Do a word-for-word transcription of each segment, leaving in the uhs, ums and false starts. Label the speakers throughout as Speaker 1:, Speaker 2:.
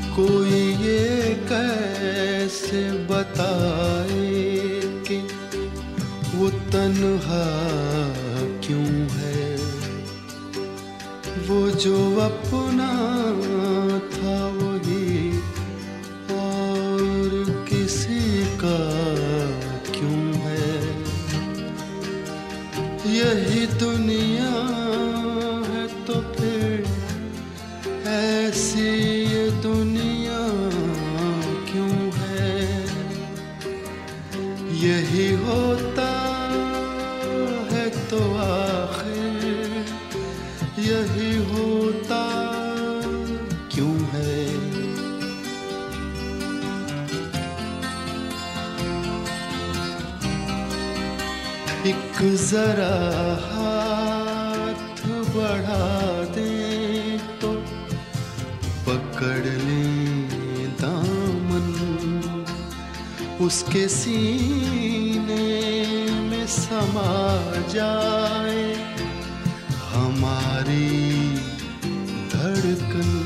Speaker 1: कोई ये कैसे बताए कि वो तन्हा क्यों है। वो जो अपना था वही और किसी का क्यों है। यही दुनिया है तो फिर ऐसी ये दुनिया क्यों है। यही होता है तो आखिर यही होता क्यों है। एक जरा हाथ बढ़ा दे तो पकड़ ले दामन, उसके सीने में समा जाए हमारी धड़कन।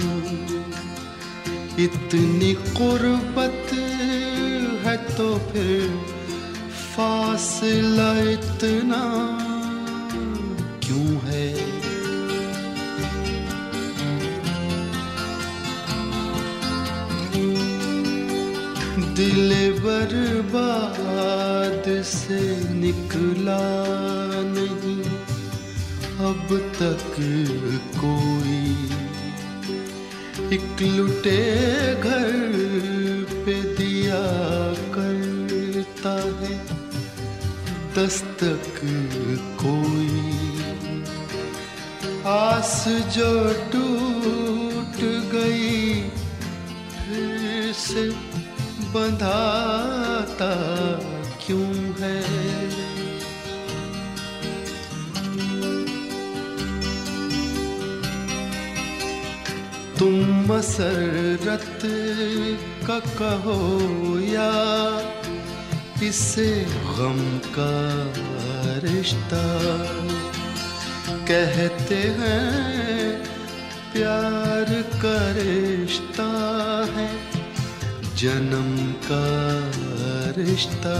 Speaker 1: इतनी कुर्बत है तो फिर फासला इतना क्यों है। दिल बर्बाद से निकला नहीं अब तक कोई। एक लुटे घर पे दिया करता है दस्तक कोई। आस जो टूट गई फिर से बंधाता क्यों है। तुम मसरत का कहो या इसे गम का रिश्ता। कहते हैं प्यार का रिश्ता है जन्म का रिश्ता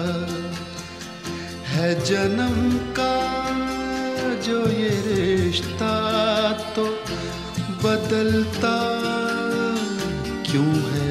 Speaker 1: है। जन्म का जो ये रिश्ता तो बदलता क्यों है।